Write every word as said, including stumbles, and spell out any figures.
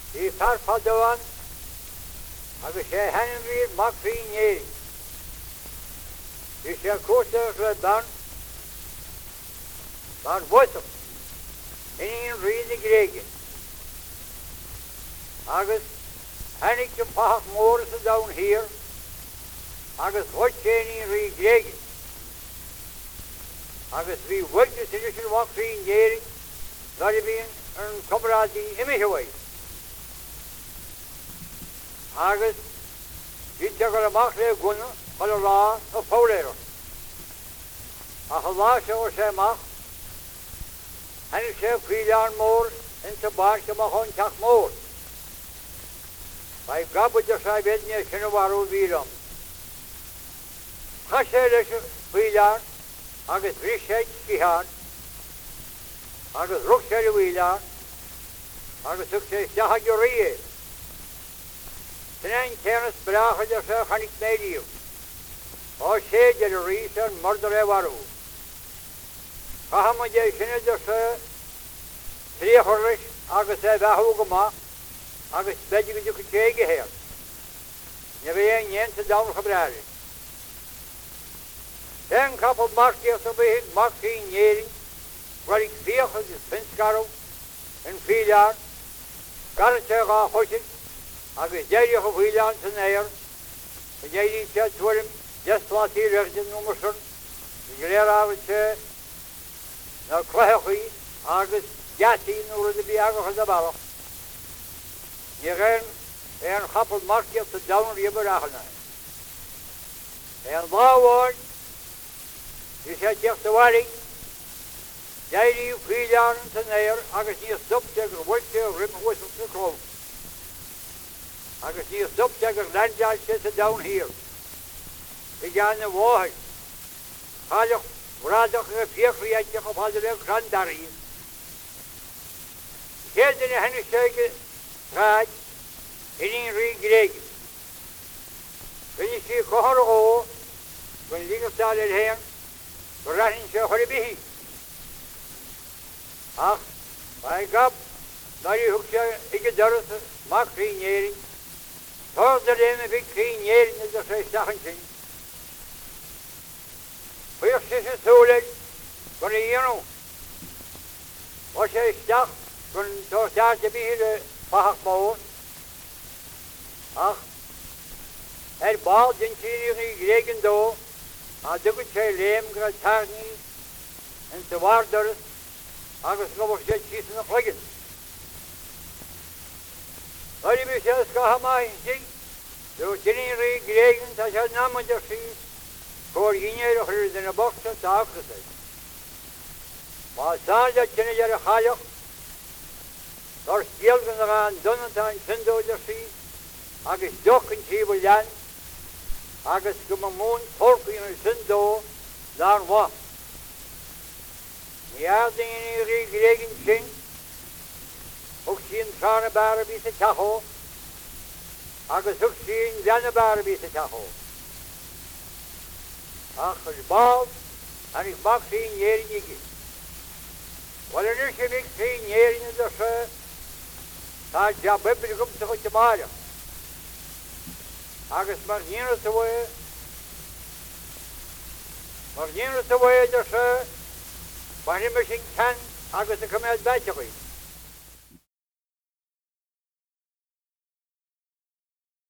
í farfadoan agus sé hennim vír mag fín éri. Í sé kúrteach le dan dan bhuitam iníon ríði gréige. Agus hennig sem pach mór sa daun hir agus bhuit sé iníon rí gréige. Agus bhí bhuilte sin sin mag fín éri gadi bíon an cobradi imihiwai. Agus bhí teagar amach le guna chun a rá a fóléire. A chalá sé ó sé amach, hennig sé cuileán mór inta báiste amach chun teach mór. Ba gabud a sa bedne sin a warú víram. Cha sé leis cuileán agus bhrí sé scíhán, agus rúch sé a bhíleán, agus ug sé seacha go ríé. Sy'n tenas brachad ar sa chanig médiw. O sé de rís an mordor e warw. Chaham de sy'n ar sa tri chorlis agus e fahw gyma agus bedi gyda cwteg i her. Ne fe ein yen sa dawn chabrari. Ten kapel markiach sa behig marki njeri waar ik fiach as finskarw yn filiar garteg a chwysig agus deirich a bhuileán san éir, a deirich sé tuairim desplátí reachtain numasar, i gréir ábhad sé na chluithechaí agus deatí nuair a bhí agach a ballach. Ní ghain é an chapel marciach sa dawn riamar achana. É an bháháin, í sé teach sa bharing, deirich bhuileán san éir agus ní stopte gur bhuilte a rim whistle sa clóg. Agus ní stopte gur landjaid sé sa dawn hir. I gan na bháhaid. Chálach vrádach a fiachriaidach a fáidir le grandarí. Chéidir na hennig sé go ráid iníon rí gréige. Rinne sí cohar ó gon lígastáil ar héan go rathinn sé chuir bihí. Ach, ba gab darí thug sé ige doras mac rínéirí. Thor de réim a bhí rínéirí na do sé stachan sin. Fuoch sé sa súlaid gon i dhéanú. O sé stach gon tóstáart a bihí le pachach mór. Ach, er bál din tíriach i gréigen dó a dugad sé léim gra tarní in sa bhardoras agus gobach sé tísan a chluigean. Oeddi mi sé sgaha mai sí, do dynnu rí gréigen ta sé námad ar sí cór inéir a chur den a bochta ta achasai. Má sáid a dynnu ar a chálach, dor stíalgan a gan donata an syndóid ar sí, agus dochan sí bhil lean, agus go ma mún torpaíon ar syndó dar wa. Ní arding in rí gréigen sin, ug sín trána bara bí sa teachó, agus ug sín leanna bara bí sa teachó. Ach, ys bád, an ich mag sín éirin igi. Wel yn ysg ymig sín éirin yn dys tá jabibri gum sa chwyd ymaria. Agus mar nyn o sywe, mar nyn o sywe dys, mar nyn mysyn can, agus y cymryd beth chwyd.